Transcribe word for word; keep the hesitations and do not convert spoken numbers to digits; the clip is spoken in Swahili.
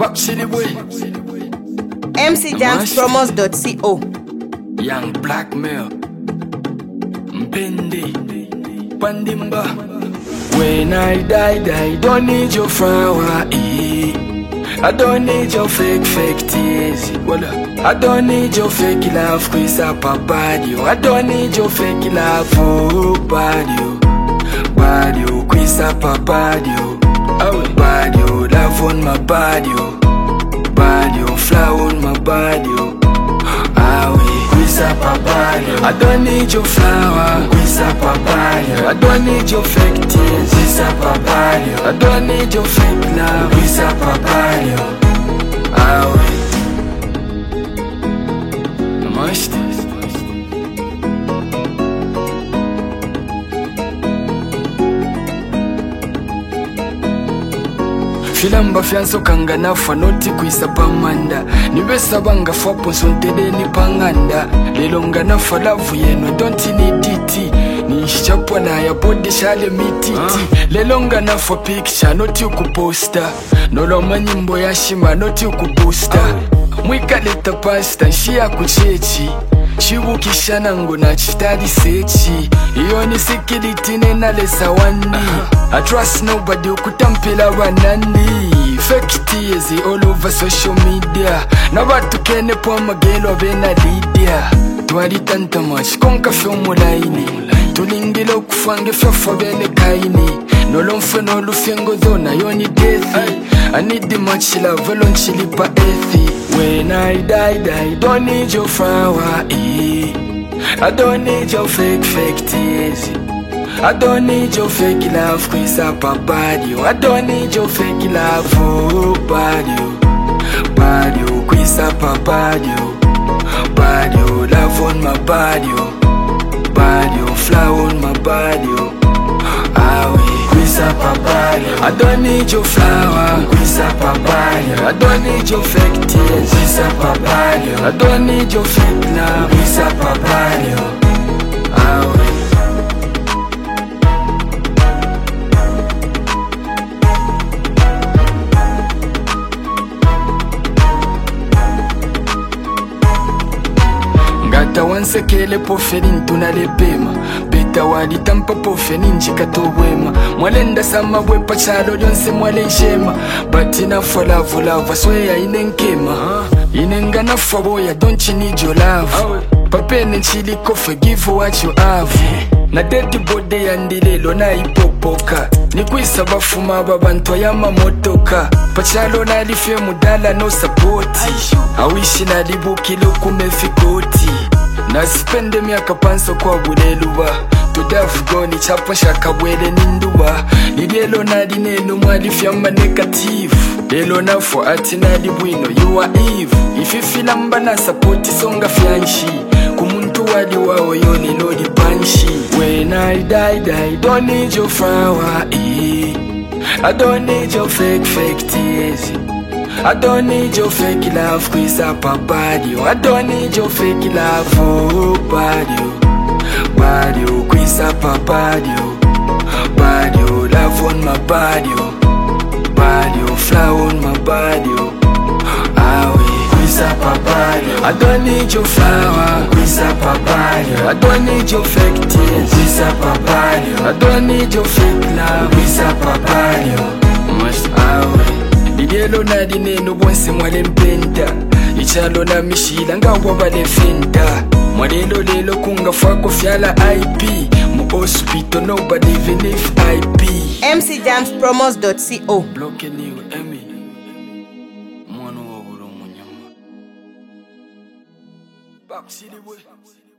Back city boy. M C Jams Promos dot co. Young blackmail. Mpendi. Pandimba. When I die, die, don't need your flower, eh. I don't need your fake, fake tears. I don't need your fake love, Chris up a body. I don't need your fake love, oh, body. Body, Chris up a body. Oh, body, love on my body. Body, flower on my body. Ah, we Chris up a body. I don't need your flower, Chris up a body. I don't need your fake tears, Chris up a body. I don't need your fake love, Chris up a body. Ah, we Must Filamba fianso kanga nafa noti kuisa pamanda. Nibesa banga fapo sontede ni panganda. Lelonga nafa lavu yeno don't need it. Nishichapwa na ya body shale mititi. Lelonga nafa picture noti ukuposta. Noloma nyimbo ya shima noti ukuposta. Mwika leta pasta nshia kuchechi. Shibukisha nangu na chitadi sechi. Iyo ni sikiliti nena lesa wani. I trust nobody ukutampila banani. Fake tears all over social media. Nabatu kene po magelo bena lidia. Tuwali tanta much konka fyomu laini. Tulingilo kufange fyofa bene kaini. Nolomfe nolufyengo zona yoni dethi. I need the much love alone chilipa ethi. When I die, die, don't need your flower, eh. I don't need your fake, fake tears. I don't need your fake love, Chris up a body. I don't need your fake love, oh, body. Body, Chris up a body. Body, love on my body. Body, flower on my body. Ah, we Chris up a body. I don't need your flower, Chris up a body. I don't need your fake tears, Chris up a body. I don't need your fake love, Chris up a body. Ah, we Ngata wansekele pofeni ntunale pema. Beta wali tampa pofeni njika tobwema. Mwalenda sama wepa chalo yonse mwale njema. Bati na fola vola vasweya inenkema. Inenga na faboya don't you need your love. Papene nchili kofe give what you have. Na dead body yandilelo na ipopoka. Nikuisa bafuma babanto ya mamotoka. Pachalo na lifye mudala no supporti. Awishi na libuki luku mefikoti. Na spende miaka panso kwa buleluwa. Tudafu goni chapa shaka bwele ninduwa. Nidelo na dinenu mwalifya ma negative. Delo na for ati na libwino you are Eve. If you feel amba na supporti songa fianshi. Kumuntu wali wao yoni lodi banshi. When I die, die, don't need your flower, eh. I don't need your fake, fake tears. I don't need your fake love, Chris up a body. I don't need your fake love, oh, body. Body, Chris up a body. Body, love on my body. Body, flower on my body. Ah, we Chris up a body. I don't need your flower, Chris up a body. I don't need your fake tears, Chris up a body. I don't need your fake love, Chris up a body. Must ah, we Nidelo na dineno bonse mwale mpenda. Ichalo na mishila nga wabale fenda. Mwalelo lelo kunga fako fiala I P. Mu hospital nobody even if I P. M C Jams Promos dot co. Bloke niwe emi Mwano wa uro munyama Back city boy.